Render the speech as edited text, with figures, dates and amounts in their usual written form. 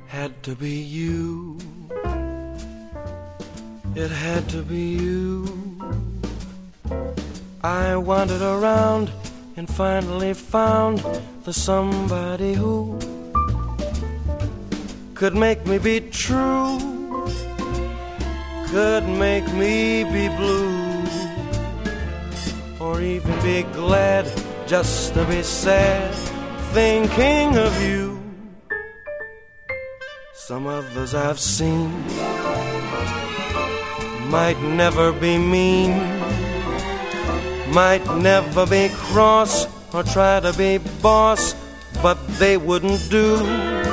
had to be you. It had to be you. I wandered around and finally found the somebody who could make me be true, could make me be blue, or even be glad just to be sad thinking of you. Some others I've seen might never be mean, might never be cross or try to be boss, but they wouldn't do